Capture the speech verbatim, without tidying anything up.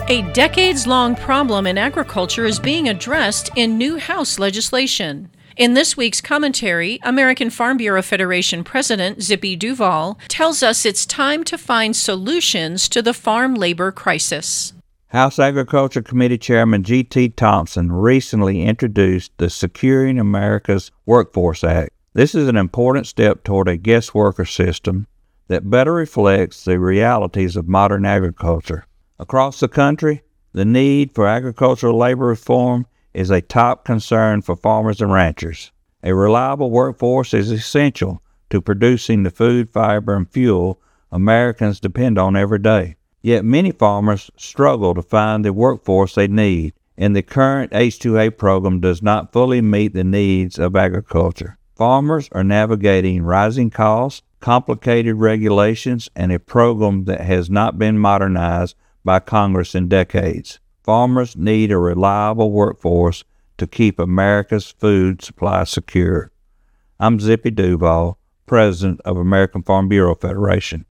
A decades-long problem in agriculture is being addressed in new House legislation. In this week's commentary, American Farm Bureau Federation President Zippy Duvall tells us it's time to find solutions to the farm labor crisis. House Agriculture Committee Chairman G T Thompson recently introduced the Securing America's Workforce Act. This is an important step toward a guest worker system that better reflects the realities of modern agriculture. Across the country, the need for agricultural labor reform is a top concern for farmers and ranchers. A reliable workforce is essential to producing the food, fiber, and fuel Americans depend on every day. Yet many farmers struggle to find the workforce they need, and the current H two A program does not fully meet the needs of agriculture. Farmers are navigating rising costs, complicated regulations, and a program that has not been modernized by Congress in decades. Farmers need a reliable workforce to keep America's food supply secure. I'm Zippy Duvall, President of American Farm Bureau Federation.